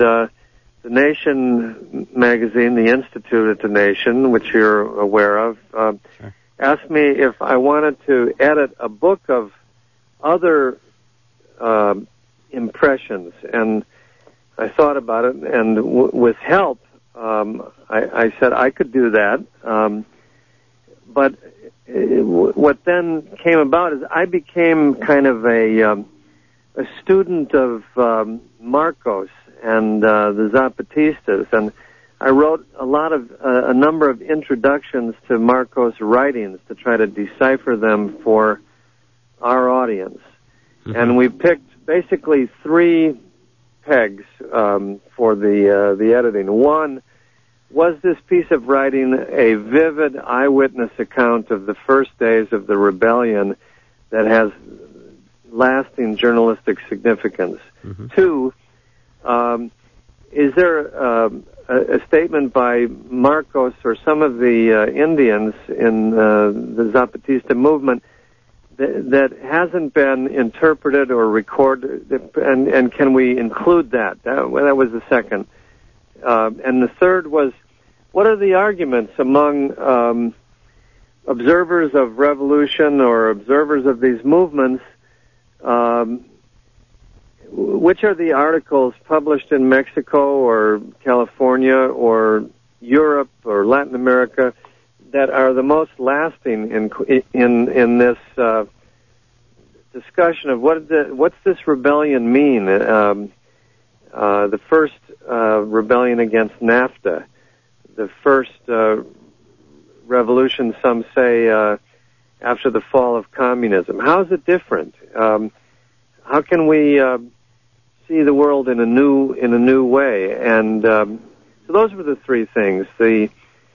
the Nation magazine, the Institute at the Nation, which you're aware of, Sure. asked me if I wanted to edit a book of other impressions, and I thought about it, and with help, I said I could do that. But what then came about is I became kind of a student of Marcos and the Zapatistas, and I wrote a number of introductions to Marcos' writings to try to decipher them for our audience. Mm-hmm. And we picked basically three pegs for the editing. One, was this piece of writing a vivid eyewitness account of the first days of the rebellion that has lasting journalistic significance? Mm-hmm. Two, is there a statement by Marcos or some of the Indians in the Zapatista movement that hasn't been interpreted or recorded, and can we include that? That was the second. And the third was, what are the arguments among observers of revolution or observers of these movements? Which are the articles published in Mexico or California or Europe or Latin America that are the most lasting in this discussion of what's this rebellion mean? The first rebellion against NAFTA, the first revolution, some say, after the fall of communism. How is it different? How can we see the world in a new way? And so those were the three things: the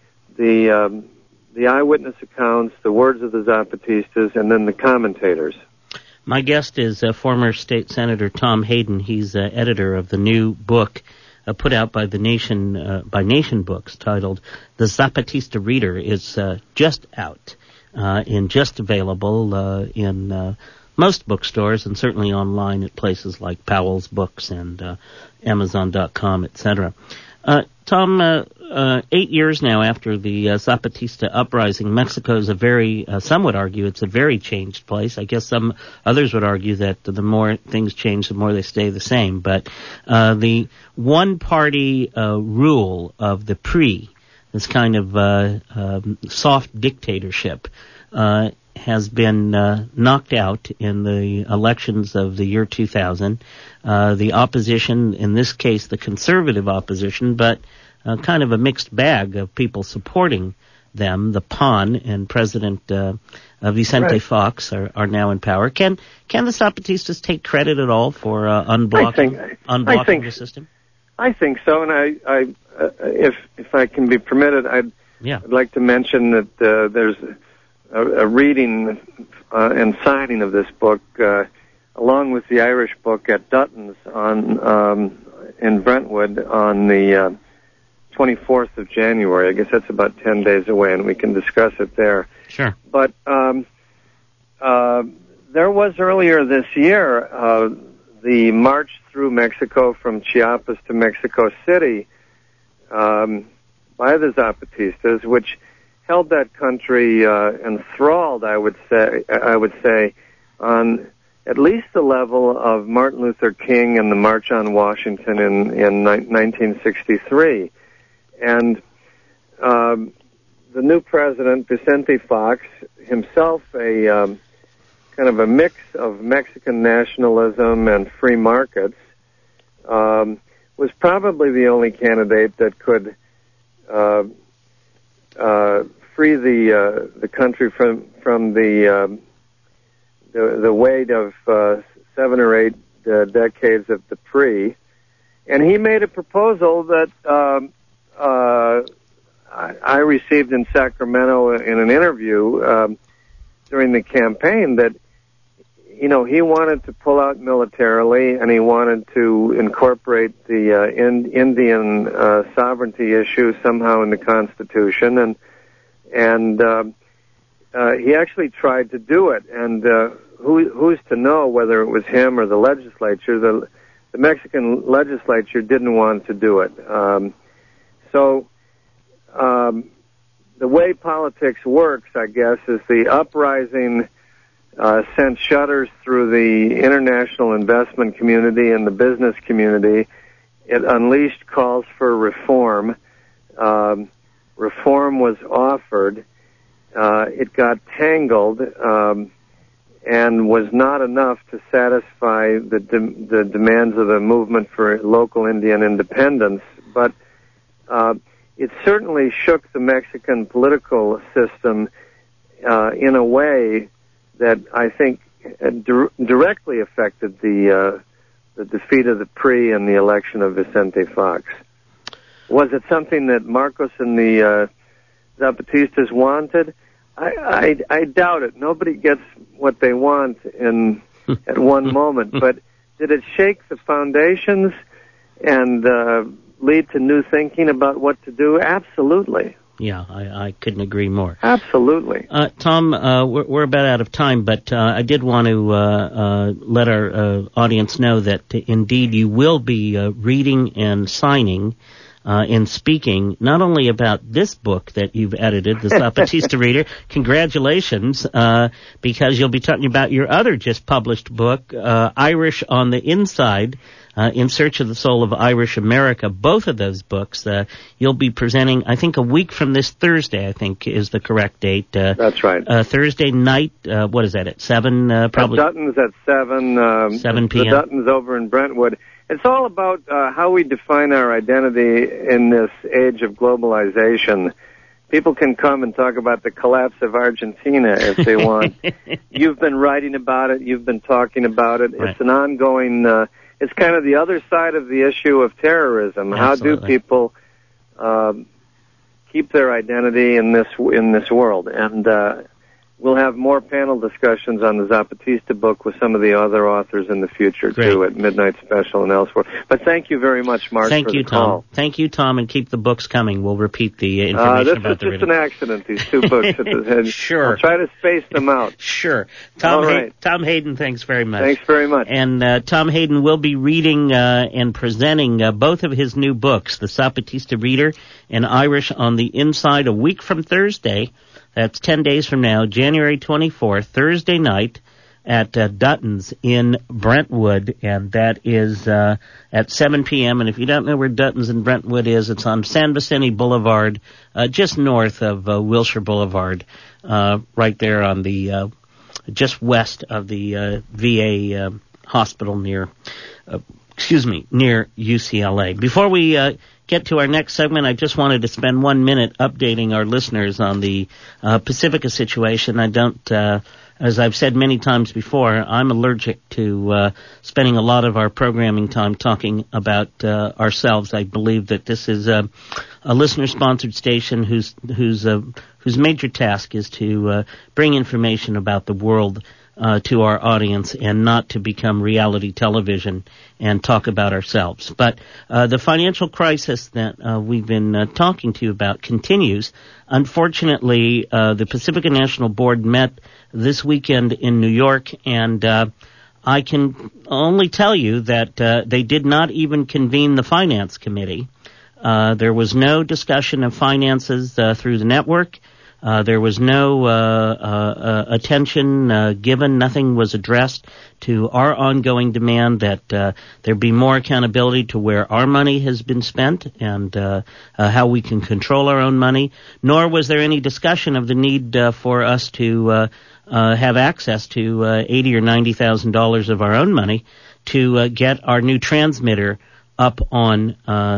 eyewitness accounts, the words of the Zapatistas, and then the commentators. My guest is former State Senator Tom Hayden. He's editor of the new book put out by the Nation by Nation Books, titled "The Zapatista Reader." It's just out and just available in most bookstores, and certainly online at places like Powell's Books and Amazon.com, etc. Tom, 8 years now after the Zapatista uprising, Mexico is some would argue it's a very changed place. I guess some others would argue that the more things change, the more they stay the same. But the one-party rule of the PRI, this kind of soft dictatorship, has been knocked out in the elections of the year 2000. The opposition, in this case the conservative opposition, but kind of a mixed bag of people supporting them, the PAN and President Vicente Fox are now in power. Can the Zapatistas take credit at all for unblocking the system? I think so, and I if I can be permitted, I'd like to mention that there's a reading and signing of this book, along with the Irish book at Dutton's in Brentwood on the 24th of January. I guess that's about 10 days away, and we can discuss it there. Sure. But there was earlier this year the march through Mexico from Chiapas to Mexico City by the Zapatistas, which held that country enthralled, I would say, on at least the level of Martin Luther King and the March on Washington in 1963. And the new president, Vicente Fox, himself a kind of a mix of Mexican nationalism and free markets, was probably the only candidate that could free the country from the weight of 7 or 8 decades of the PRI. And he made a proposal that I received in Sacramento in an interview during the campaign, that he wanted to pull out militarily, and he wanted to incorporate the Indian sovereignty issue somehow in the Constitution, and he actually tried to do it. And who's to know whether it was him or the legislature? The the Mexican legislature didn't want to do it. The way politics works, I guess, is the uprising sent shudders through the international investment community and the business community. It unleashed calls for reform. Reform was offered. It got tangled and was not enough to satisfy the demands of the movement for local Indian independence. But it certainly shook the Mexican political system in a way that I think directly affected the defeat of the PRI and the election of Vicente Fox. Was it something that Marcos and the Zapatistas wanted? I doubt it. Nobody gets what they want at one moment. But did it shake the foundations and lead to new thinking about what to do? Absolutely. Yeah, I couldn't agree more. Absolutely. Tom, we're about out of time, but I did want to let our audience know that indeed you will be reading and signing and speaking not only about this book that you've edited, the Zapatista Reader. Congratulations, because you'll be talking about your other just published book, Irish on the Inside, In Search of the Soul of Irish America. Both of those books you'll be presenting, I think, a week from this Thursday, I think is the correct date. That's right. Thursday night, what is that, at 7? Probably. Dutton's at 7. 7 p.m. The Dutton's over in Brentwood. It's all about how we define our identity in this age of globalization. People can come and talk about the collapse of Argentina if they want. You've been writing about it. You've been talking about it. Right. It's an ongoing... it's kind of the other side of the issue of terrorism. Absolutely. How do people keep their identity in this world? And we'll have more panel discussions on the Zapatista book with some of the other authors in the future, Great. too, at Midnight Special and elsewhere. But thank you very much, Mark, Thank for you, the call. Tom. Thank you, Tom, and keep the books coming. We'll repeat the information this about the is just an accident, these two books. Sure. I'll try to space them out. Sure. All right. Tom Hayden, thanks very much. Thanks very much. And Tom Hayden will be reading and presenting both of his new books, The Zapatista Reader and Irish on the Inside, a week from Thursday. That's 10 days from now, January 24th, Thursday night at Dutton's in Brentwood, and that is at 7 p.m. And if you don't know where Dutton's in Brentwood is, it's on San Vicente Boulevard, just north of Wilshire Boulevard, right there on the just west of the VA hospital near UCLA. Before we get to our next segment, I just wanted to spend 1 minute updating our listeners on the Pacifica situation. I don't, as I've said many times before, I'm allergic to spending a lot of our programming time talking about ourselves. I believe that this is a listener-sponsored station whose major task is to bring information about the world to our audience and not to become reality television and talk about ourselves. But the financial crisis that we've been talking to you about continues. Unfortunately, the Pacifica National Board met this weekend in New York, and I can only tell you that they did not even convene the Finance Committee. There was no discussion of finances through the network. There was no attention given. Nothing was addressed to our ongoing demand that there be more accountability to where our money has been spent and how we can control our own money. Nor was there any discussion of the need for us to have access to $80,000 or $90,000 of our own money to get our new transmitter up on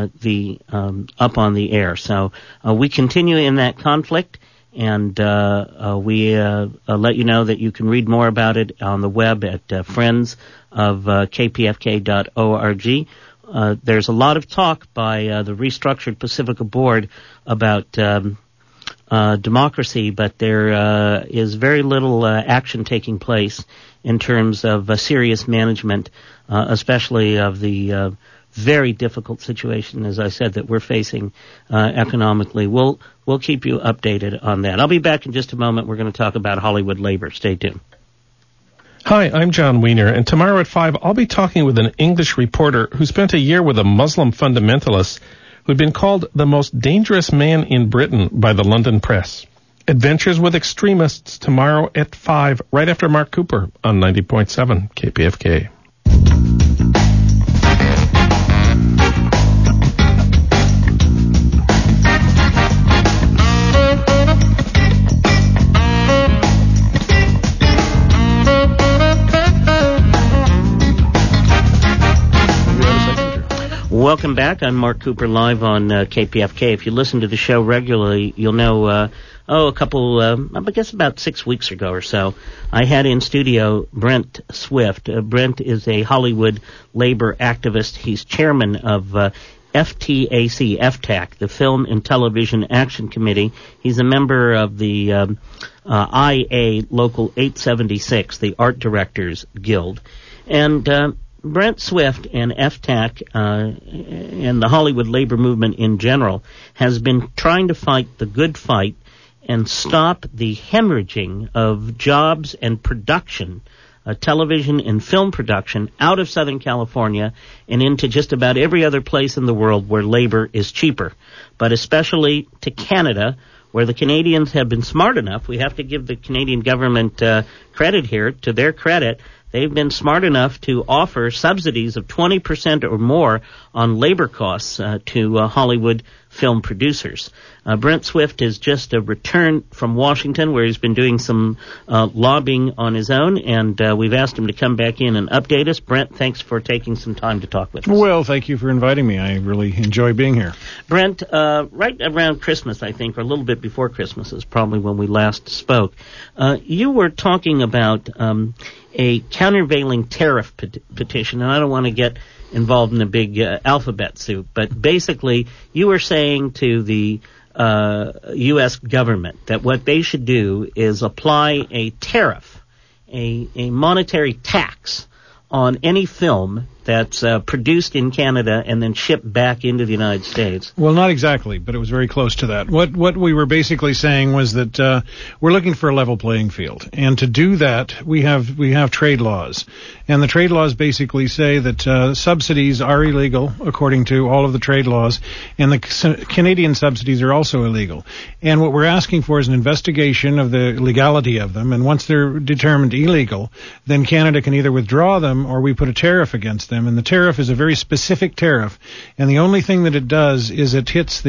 the air. So we continue in that conflict. And we let you know that you can read more about it on the web at friends of kpfk.org. There's a lot of talk by the restructured Pacifica Board about democracy, but there is very little action taking place in terms of serious management, especially of the very difficult situation, as I said, that we're facing economically. We'll keep you updated on that. I'll be back in just a moment. We're going to talk about Hollywood labor. Stay tuned. Hi, I'm John Wiener, and tomorrow at 5, I'll be talking with an English reporter who spent a year with a Muslim fundamentalist who'd been called the most dangerous man in Britain by the London press. Adventures with Extremists tomorrow at 5, right after Mark Cooper on 90.7 KPFK. Welcome back. I'm Mark Cooper, live on KPFK. If you listen to the show regularly, you'll know, I guess about 6 weeks ago or so, I had in studio Brent Swift. Brent is a Hollywood labor activist. He's chairman of FTAC, the Film and Television Action Committee. He's a member of the IA Local 876, the Art Directors Guild. And Brent Swift and FTAC and the Hollywood labor movement in general has been trying to fight the good fight and stop the hemorrhaging of jobs and production, television and film production, out of Southern California and into just about every other place in the world where labor is cheaper, but especially to Canada, where the Canadians have been smart enough. We have to give the Canadian government credit here. To their credit, they've been smart enough to offer subsidies of 20% or more on labor costs to Hollywood film producers. Brent Swift is just returned from Washington, where he's been doing some lobbying on his own, and we've asked him to come back in and update us. Brent, thanks for taking some time to talk with us. Well, thank you for inviting me. I really enjoy being here. Brent, right around Christmas, I think, or a little bit before Christmas is probably when we last spoke, you were talking about a countervailing tariff petition, and I don't want to get involved in a big alphabet soup, but basically you were saying to the U.S. government that what they should do is apply a tariff, a monetary tax on any film that's produced in Canada and then shipped back into the United States. Well, not exactly, but it was very close to that. What we were basically saying was that we're looking for a level playing field, and to do that, we have trade laws, and the trade laws basically say that subsidies are illegal according to all of the trade laws, and the Canadian subsidies are also illegal. And what we're asking for is an investigation of the legality of them, and once they're determined illegal, then Canada can either withdraw them or we put a tariff against them. And the tariff is a very specific tariff, and the only thing that it does is it hits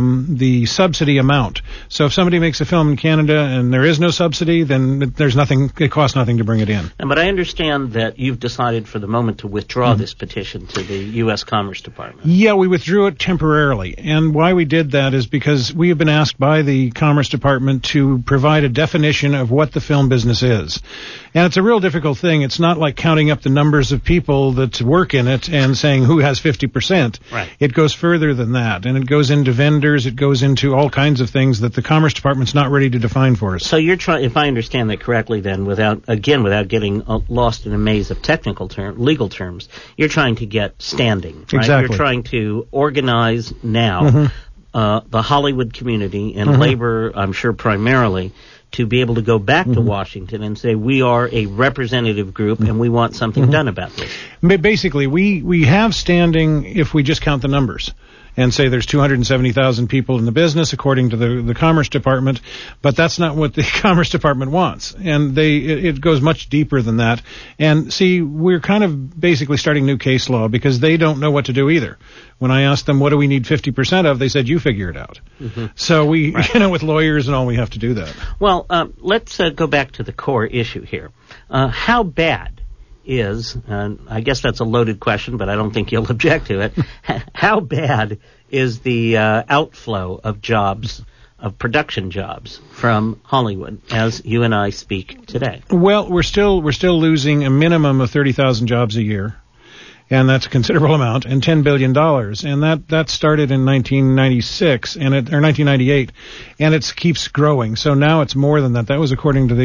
the subsidy amount. So if somebody makes a film in Canada and there is no subsidy, then there's nothing. It costs nothing to bring it in. But I understand that you've decided for the moment to withdraw this petition to the U.S. Commerce Department. Yeah, we withdrew it temporarily, and why we did that is because we have been asked by the Commerce Department to provide a definition of what the film business is. And it's a real difficult thing. It's not like counting up the numbers of people that work in it and saying who has 50%. Right. It goes further than that, and it goes into vendors, it goes into all kinds of things that the Commerce Department's not ready to define for us. So you're trying, if I understand that correctly then, without getting lost in a maze of legal terms, you're trying to get standing, right? Exactly. You're trying to organize now the Hollywood community and labor, I'm sure primarily, to be able to go back to Washington and say, we are a representative group and we want something done about this. Basically, we have standing if we just count the numbers and say there's 270,000 people in the business according to the Commerce Department, but that's not what the Commerce Department wants, and it goes much deeper than that. And see, we're kind of basically starting new case law because they don't know what to do either. When I asked them what do we need 50% of, they said you figure it out. So we, with lawyers and all, we have to do that. Well, let's go back to the core issue here. How bad is, I guess that's a loaded question, but I don't think you'll object to it. How bad is the outflow of jobs, of production jobs from Hollywood as you and I speak today? Well, we're still losing a minimum of 30,000 jobs a year. and that's a considerable amount, and $10 billion. And that started in 1996, or 1998, and it keeps growing. So now it's more than that. That was according to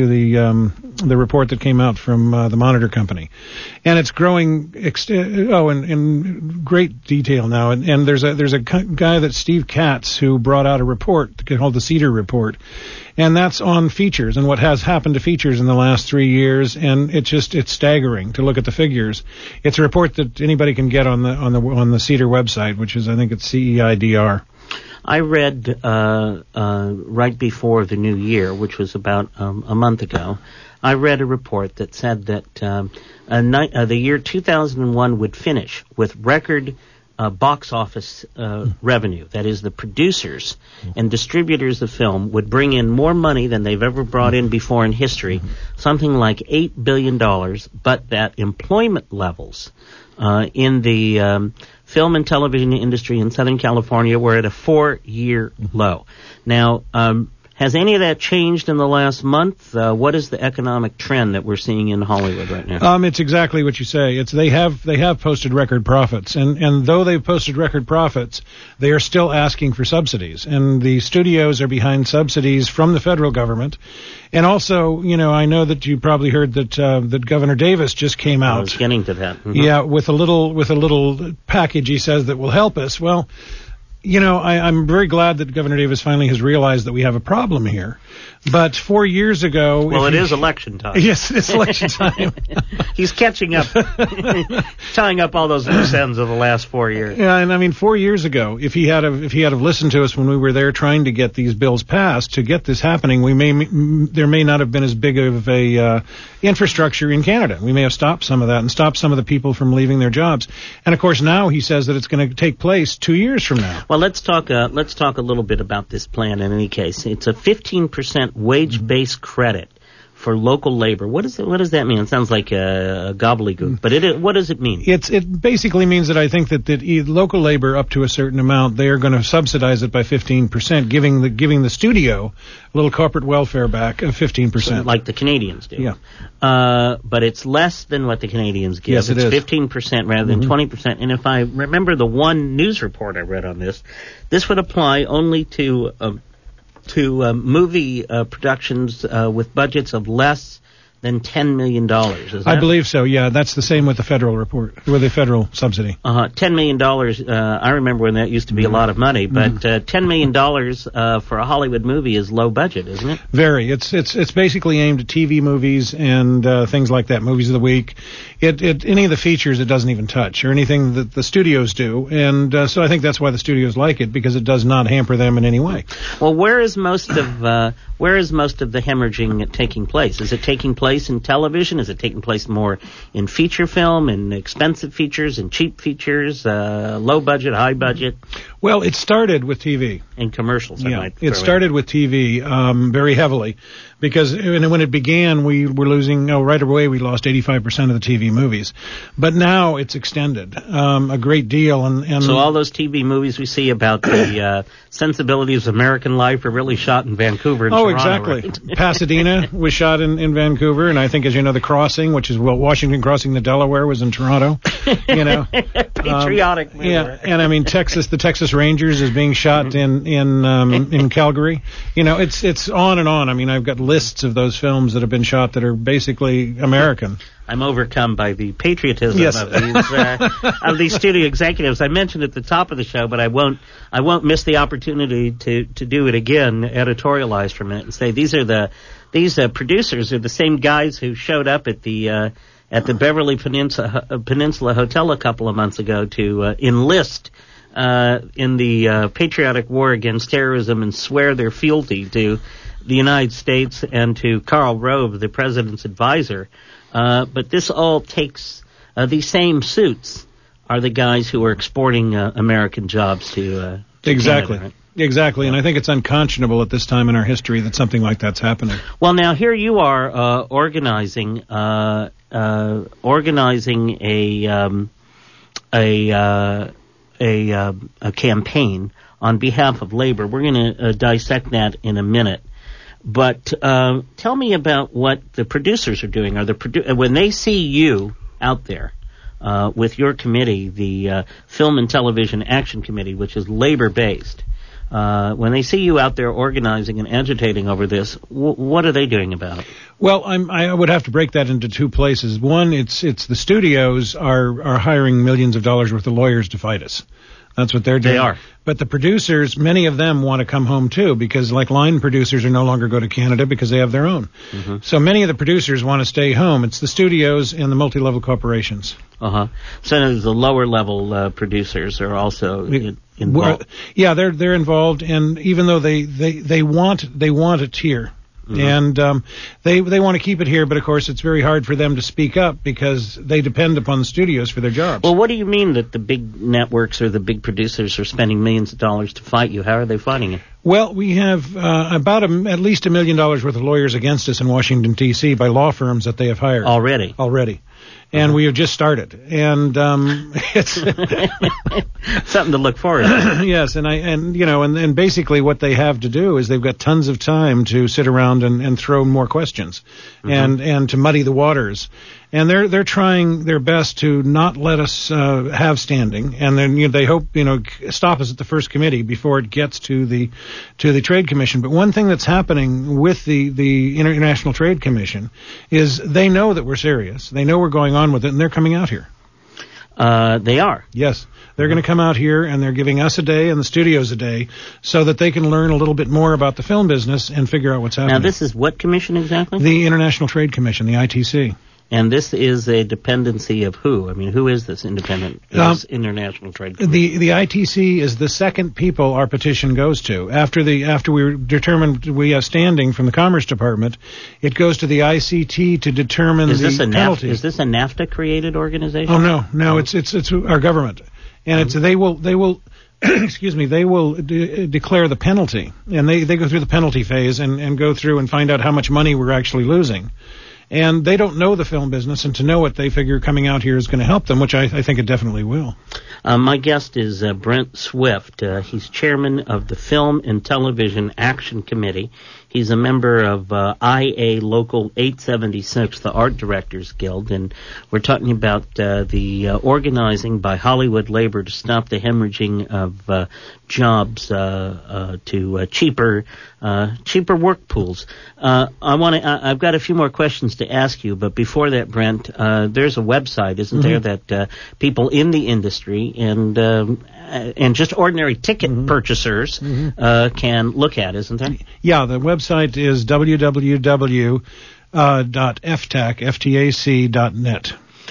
the report that came out from the Monitor Company. And it's growing in great detail now. And there's a guy that's Steve Katz who brought out a report called the Cedar Report. And that's on features and what has happened to features in the last 3 years, and it's staggering to look at the figures. It's a report that anybody can get on the Cedar website, which is, I think it's CEIDR. I read right before the new year, which was about a month ago, I read a report that said that the year 2001 would finish with record box office revenue. That is, the producers and distributors of film would bring in more money than they've ever brought in before in history, something like $8 billion, but that employment levels in the film and television industry in Southern California were at a 4-year low. Now, has any of that changed in the last month? What is the economic trend that we're seeing in Hollywood right now? It's exactly what you say. They have posted record profits, and though they've posted record profits, they are still asking for subsidies, and the studios are behind subsidies from the federal government. And also, I know that you probably heard that Governor Davis just came out. I was getting to that. Mm-hmm. Yeah, with a little package he says that will help us. Well, I'm very glad that Governor Davis finally has realized that we have a problem here. But 4 years ago... Well, it is election time. Yes, it's election time. He's catching up, tying up all those loose ends of the last 4 years. Yeah, and 4 years ago, if he had listened to us when we were there trying to get these bills passed, to get this happening, there may not have been as big of a infrastructure in Canada. We may have stopped some of that and stopped some of the people from leaving their jobs. And of course, now he says that it's going to take place 2 years from now. Well, let's talk a little bit about this plan. In any case, it's a 15% wage-based credit for local labor. What does that mean? It sounds like a gobbledygook, but what does it mean? It basically means that I think that local labor up to a certain amount, they are going to subsidize it by 15%, giving the studio a little corporate welfare back of 15%, so like the Canadians do. Yeah. But it's less than what the Canadians give. Yes, it's is 15% rather than 20%. And if I remember the one news report I read on this would apply only to movie productions with budgets of less than $10 million. I believe so, yeah. That's the same with the federal report, with the federal subsidy. $10 million, I remember when that used to be a lot of money, but $10 million for a Hollywood movie is low budget, isn't it? Very. It's basically aimed at TV movies and things like that, movies of the week. Any of the features it doesn't even touch, or anything that the studios do. And so I think that's why the studios like it, because it does not hamper them in any way. Well, where is most of the hemorrhaging taking place? Is it taking place in television? Is it taking place more in feature film, in expensive features, in cheap features, low budget, high budget? Well, it started with TV. And commercials, yeah. It started with TV very heavily, because when it began, we were losing, right away we lost 85% of the TV movies. But now it's extended a great deal. And so all those TV movies we see about the sensibilities of American life are really shot in Vancouver and Toronto, exactly. Right? Pasadena was shot in Vancouver, and I think, as you know, The Crossing, which is Washington crossing the Delaware, was in Toronto. Patriotic movie. Yeah, and I mean the Texas Rangers is being shot in Calgary. It's on and on. I mean, I've got lists of those films that have been shot that are basically American. I'm overcome by the patriotism yes. of these studio executives. I mentioned at the top of the show, but I won't miss the opportunity to do it again, editorialize for a minute, and say these producers are the same guys who showed up at the Beverly Peninsula Hotel a couple of months ago to enlist in the patriotic war against terrorism and swear their fealty to the United States and to Karl Rove, the president's advisor. But this all takes these same suits are the guys who are exporting American jobs to exactly. Canada, right? Exactly, yeah. And I think it's unconscionable at this time in our history that something like that's happening. Well, now here you are organizing a campaign on behalf of labor. We're going to dissect that in a minute. But tell me about what the producers are doing. When they see you out there, with your committee, the Film and Television Action Committee, which is labor-based, when they see you out there organizing and agitating over this, what are they doing about it? Well, I would have to break that into two places. One, it's the studios are hiring millions of dollars worth of lawyers to fight us. That's what they're doing. They are. But the producers, many of them want to come home too, because like line producers are no longer go to Canada because they have their own. Mm-hmm. So many of the producers want to stay home. It's the studios and the multi-level corporations. Uh-huh. So the lower level producers are also involved. Yeah, they're involved, and even though they want it here. Mm-hmm. And they want to keep it here, but of course it's very hard for them to speak up because they depend upon the studios for their jobs. Well, what do you mean that the big networks or the big producers are spending millions of dollars to fight you? How are they fighting you? Well, we have about at least $1 million worth of lawyers against us in Washington, D.C. by law firms that they have hired. Already. And we have just started, and it's something to look forward to. Yes, and basically what they have to do is they've got tons of time to sit around and throw more questions, mm-hmm. and to muddy the waters. And they're trying their best to not let us have standing, and then they hope stop us at the first committee before it gets to the Trade Commission. But one thing that's happening with the International Trade Commission is they know that we're serious. They know we're going on with it, and they're coming out here. They are. Yes. They're going to come out here, and they're giving us a day and the studios a day so that they can learn a little bit more about the film business and figure out what's happening. Now, this is what commission exactly? The International Trade Commission, the ITC. And this is a dependency of who? I mean, who is this International Trade Commission? The ITC is the second people our petition goes to. After we determined we have standing from the Commerce Department, it goes to the ICT to determine the penalty. Is this a NAFTA-created organization? Oh, no, it's our government. And they will excuse me, they will declare the penalty. And they go through the penalty phase and go through and find out how much money we're actually losing. And they don't know the film business, and to know it, they figure coming out here is going to help them, which I think it definitely will. My guest is Brent Swift. He's chairman of the Film and Television Action Committee. He's a member of IA Local 876, the Art Directors Guild, and we're talking about the organizing by Hollywood labor to stop the hemorrhaging of jobs to cheaper work pools. I've got a few more questions to ask you, but before that, Brent, there's a website, isn't mm-hmm. there, that people in the industry and just ordinary ticket mm-hmm. purchasers mm-hmm. Can look at, isn't there? Yeah, the website is www.ftac.net.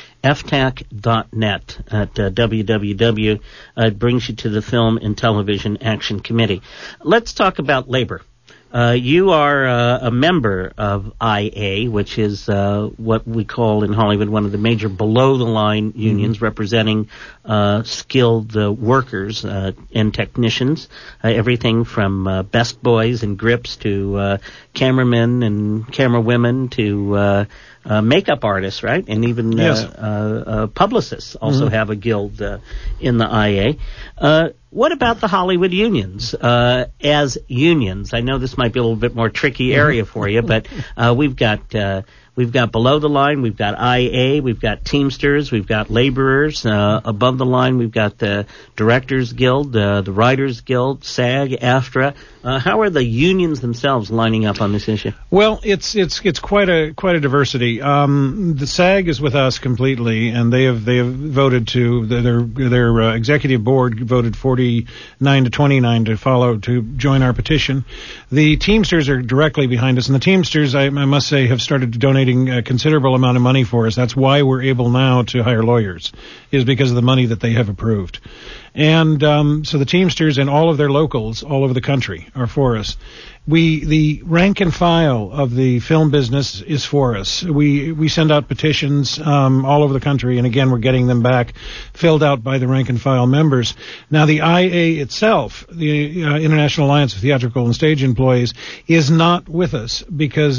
ftac.net at www. It brings you to the Film and Television Action Committee. Let's talk about labor. You are a member of IA, which is what we call in Hollywood one of the major below-the-line unions mm-hmm. representing skilled workers and technicians, everything from best boys and grips to cameramen and camerawomen to makeup artists, right? And even yes. Publicists also mm-hmm. have a guild in the IA. What about the Hollywood unions as unions? I know this might be a little bit more tricky area for you, but we've got below the line, we've got IA, we've got Teamsters, we've got laborers. Above the line, we've got the Directors Guild, the Writers Guild, SAG, AFTRA. How are the unions themselves lining up on this issue? Well, it's quite a diversity. The SAG is with us completely, and they have voted to their executive board voted 49 to 29 to join our petition. The Teamsters are directly behind us, and the Teamsters, I must say, have started donating a considerable amount of money for us. That's why we're able now to hire lawyers, is because of the money that they have approved. And so the Teamsters and all of their locals all over the country are for us. The rank and file of the film business is for us. We send out petitions all over the country, and again, we're getting them back filled out by the rank and file members. Now, the IA itself, the International Alliance of Theatrical and Stage Employees, is not with us because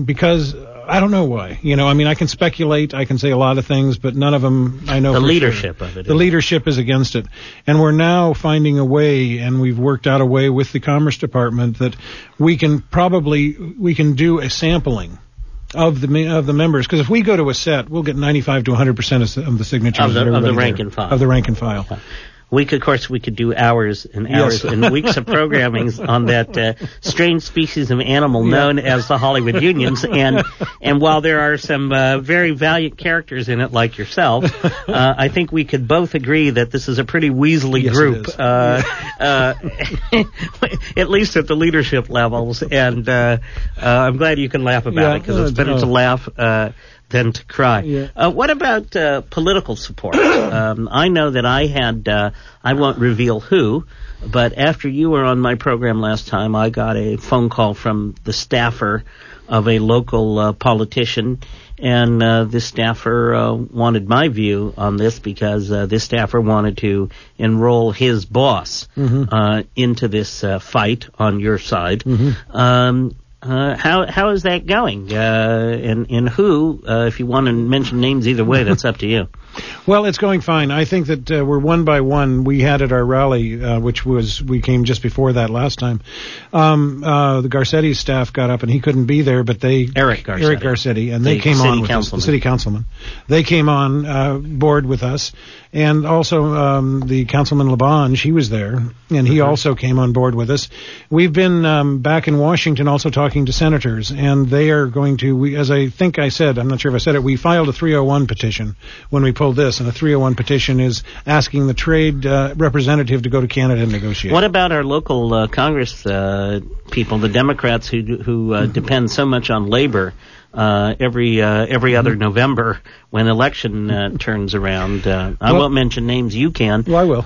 I don't know why. I can speculate, I can say a lot of things, but none of them I know. The leadership of it. The leadership is against it. And we're now finding a way, and we've worked out a way with the Commerce Department that we can do a sampling of the members, because if we go to a set, we'll get 95 to 100% of the signatures of the rank and file. Of the rank and file. We could do hours and hours and weeks of programming on that strange species of animal known as the Hollywood Unions. And while there are some very valiant characters in it, like yourself, I think we could both agree that this is a pretty weaselly group, at least at the leadership levels. And I'm glad you can laugh about it, because it's better to laugh than to cry. Yeah. What about political support? I know that I had, I won't reveal who, but after you were on my program last time, I got a phone call from the staffer of a local politician, and this staffer wanted my view on this, because this staffer wanted to enroll his boss into this fight on your side. How is that going? And who, if you want to mention names either way, that's up to you. Well, it's going fine. I think that we're one by one. We had at our rally, we came just before that last time. The Garcetti staff got up, and he couldn't be there, but Eric Garcetti, and they came on with us, the city councilman. They came on board with us, and also the Councilman Labange, he was there, and he also came on board with us. We've been back in Washington also talking to senators, and they are going to, as I think I said, I'm not sure if I said it, we filed a 301 petition when we pulled this, and a 301 petition is asking the trade representative to go to Canada and negotiate. What about our local Congress people, the Democrats who depend so much on labor every other November when election turns around? I won't mention names. You can. Well, I will.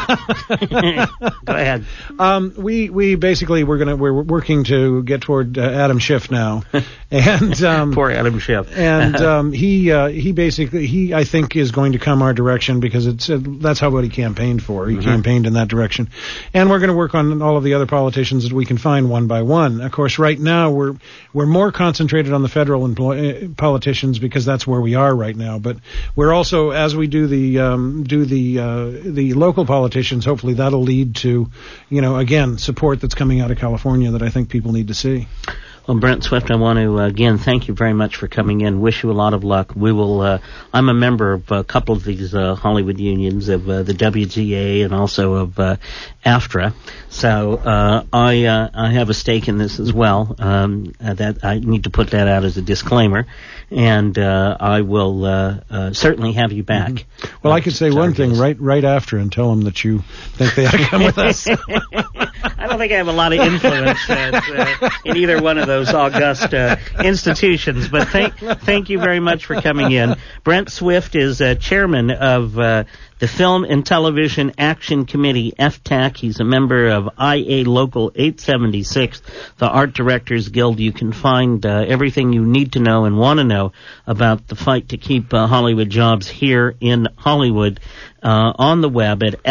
Go ahead. We basically we're working to get toward Adam Schiff now, and poor Adam Schiff. And he basically I think is going to come our direction, because that's how what he campaigned for. He campaigned in that direction, and we're going to work on all of the other politicians that we can find one by one. Of course, right now we're more concentrated on the federal politicians, because that's where we are right now. But we're also, as we do the local politicians, hopefully that'll lead to, again, support that's coming out of California that I think people need to see. Well, Brent Swift, I want to, again, thank you very much for coming in. Wish you a lot of luck. We will, I'm a member of a couple of these Hollywood unions, of the WGA and also of AFTRA. So I have a stake in this as well. That I need to put that out as a disclaimer. And I will certainly have you back. Well, I could say one thing right after and tell them that you think they ought to come with us. I don't think I have a lot of influence in either one of those august institutions, but thank you very much for coming in. Brent Swift is chairman of the Film and Television Action Committee, FTAC. He's a member of IA Local 876, the Art Directors Guild. You can find everything you need to know and want to know about the fight to keep Hollywood jobs here in Hollywood on the web at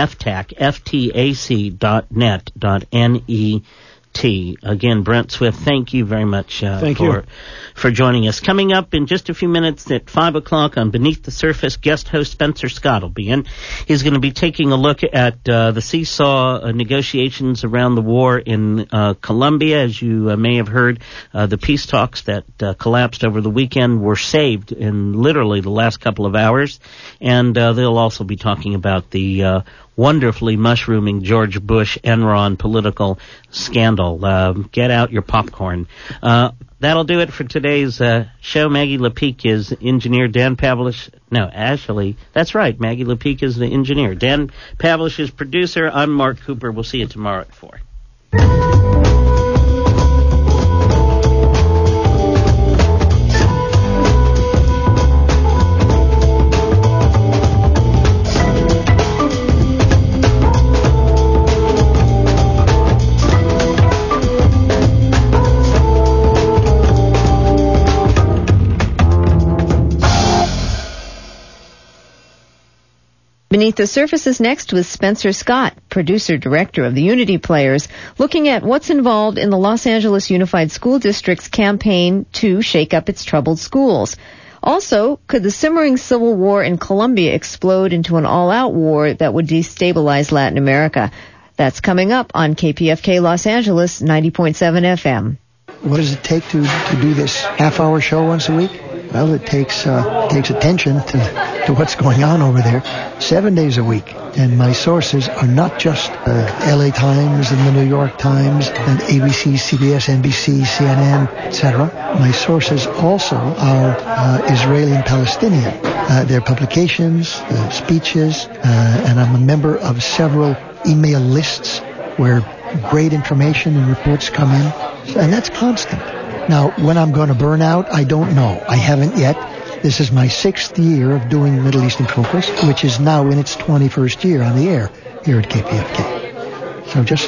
ftac.net.net. Again, Brent Swift, thank you very much for joining us. Coming up in just a few minutes at 5 o'clock on Beneath the Surface, guest host Spencer Scott will be in. He's going to be taking a look at the seesaw negotiations around the war in Colombia. As you may have heard, the peace talks that collapsed over the weekend were saved in literally the last couple of hours. And they'll also be talking about the wonderfully mushrooming George Bush Enron political scandal. Get out your popcorn. That'll do it for today's show. Maggie Lepeque is engineer. Dan Pavlish. No, actually, that's right. Maggie Lepeque is the engineer. Dan Pavlish is producer. I'm Mark Cooper. We'll see you tomorrow at 4. Beneath the Surface is next with Spencer Scott, producer-director of the Unity Players, looking at what's involved in the Los Angeles Unified School District's campaign to shake up its troubled schools. Also, could the simmering civil war in Colombia explode into an all-out war that would destabilize Latin America? That's coming up on KPFK Los Angeles 90.7 FM. what does it take to do this half-hour show once a week? Well, it takes attention to what's going on over there 7 days a week. And my sources are not just LA Times and the New York Times and ABC, CBS, NBC, CNN, etc. My sources also are Israeli and Palestinian. Their publications, speeches, and I'm a member of several email lists where great information and reports come in. And that's constant. Now, when I'm going to burn out, I don't know. I haven't yet. This is my 6th year of doing Middle Eastern Focus, which is now in its 21st year on the air here at KPFK. So just